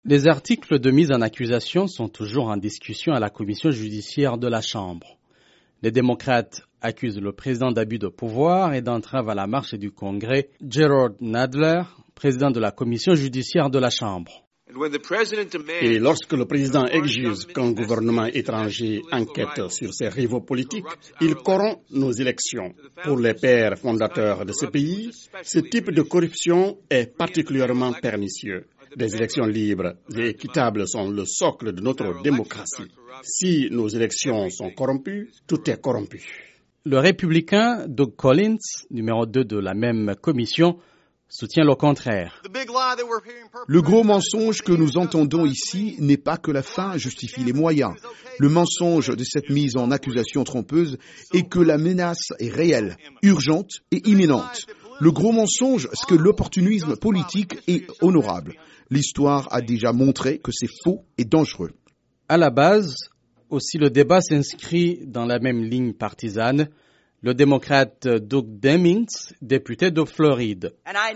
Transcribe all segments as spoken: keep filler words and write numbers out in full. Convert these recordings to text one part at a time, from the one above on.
Les articles de mise en accusation sont toujours en discussion à la commission judiciaire de la Chambre. Les démocrates accusent le président d'abus de pouvoir et d'entrave à la marche du Congrès, Gerald Nadler, président de la commission judiciaire de la Chambre. Et lorsque le président exige qu'un gouvernement étranger enquête sur ses rivaux politiques, il corrompt nos élections. Pour les pères fondateurs de ce pays, ce type de corruption est particulièrement pernicieux. Des élections libres et équitables sont le socle de notre démocratie. Si nos élections sont corrompues, tout est corrompu. Le républicain Doug Collins, numéro deux de la même commission, soutient le contraire. Le gros mensonge que nous entendons ici n'est pas que la fin justifie les moyens. Le mensonge de cette mise en accusation trompeuse est que la menace est réelle, urgente et imminente. Le gros mensonge, c'est que l'opportunisme politique est honorable. L'histoire a déjà montré que c'est faux et dangereux. À la base, aussi le débat s'inscrit dans la même ligne partisane. Le démocrate Doug Demings, député de Floride.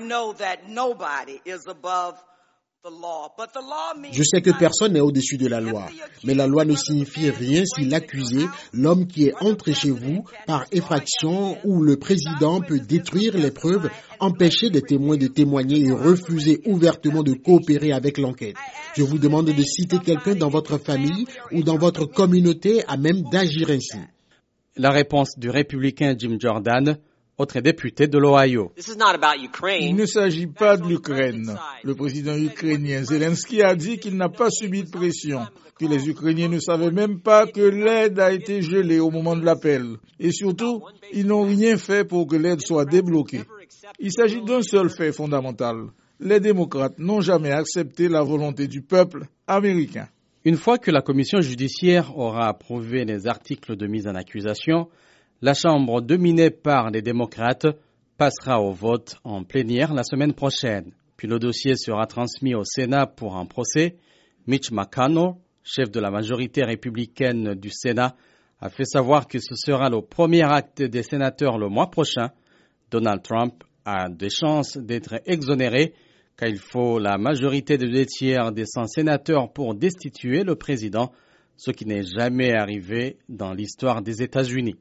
Je sais que personne n'est au-dessus de la loi, mais la loi ne signifie rien si l'accusé, l'homme qui est entré chez vous par effraction ou le président peut détruire les preuves, empêcher les témoins de témoigner et refuser ouvertement de coopérer avec l'enquête. Je vous demande de citer quelqu'un dans votre famille ou dans votre communauté à même d'agir ainsi. La réponse du républicain Jim Jordan, autre député de l'Ohio. Il ne s'agit pas de l'Ukraine. Le président ukrainien Zelensky a dit qu'il n'a pas subi de pression, que les Ukrainiens ne savaient même pas que l'aide a été gelée au moment de l'appel. Et surtout, ils n'ont rien fait pour que l'aide soit débloquée. Il s'agit d'un seul fait fondamental. Les démocrates n'ont jamais accepté la volonté du peuple américain. Une fois que la commission judiciaire aura approuvé les articles de mise en accusation, la Chambre dominée par les démocrates passera au vote en plénière la semaine prochaine. Puis le dossier sera transmis au Sénat pour un procès. Mitch McConnell, chef de la majorité républicaine du Sénat, a fait savoir que ce sera le premier acte des sénateurs le mois prochain. Donald Trump a des chances d'être exonéré car il faut la majorité de deux tiers des cent sénateurs pour destituer le président, ce qui n'est jamais arrivé dans l'histoire des États-Unis.